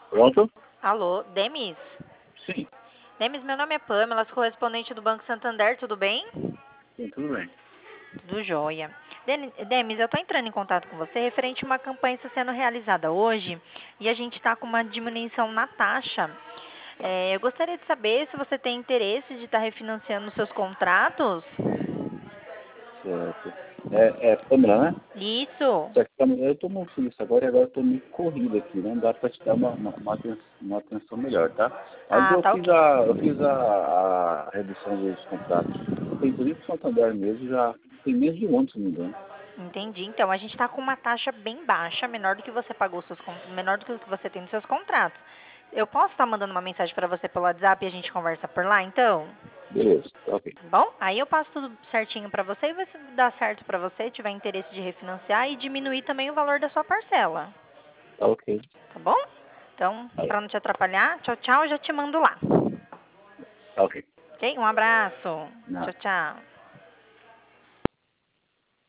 Pronto? Alô, Demis? Sim, Demis, meu nome é Pamela, sou correspondente do Banco Santander, tudo bem? sim, tudo bem. Tudo jóia. Demis, eu estou entrando em contato com você referente a uma campanha que está sendo realizada hoje e a gente está com uma diminuição na taxa. Eu gostaria de saber se você tem interesse de estar refinanciando os seus contratos. Certo. É Pamela, né? Isso. Só que Pamela, eu estou muito feliz agora e agora estou meio corrido aqui, né? Não dá para te dar uma atenção melhor, tá? Mas Ah, eu tá fiz ok. a redução dos contratos. Tem por isso Santander mesmo, já tem menos de um ano, se não me engano. Entendi. Então, a gente está com uma taxa bem baixa, menor do que você pagou menor do que o que você tem nos seus contratos. Eu posso estar mandando uma mensagem para você pelo WhatsApp e a gente conversa por lá, então? Beleza, tá ok. Tá bom? Aí eu passo tudo certinho para você e ver se dá certo para você, tiver interesse de refinanciar e diminuir também o valor da sua parcela. Tá ok. Tá bom? Então, Tá, para não te atrapalhar, tchau, tchau, já te mando lá. tá ok. Ok? Um abraço. Nada. Tchau, tchau.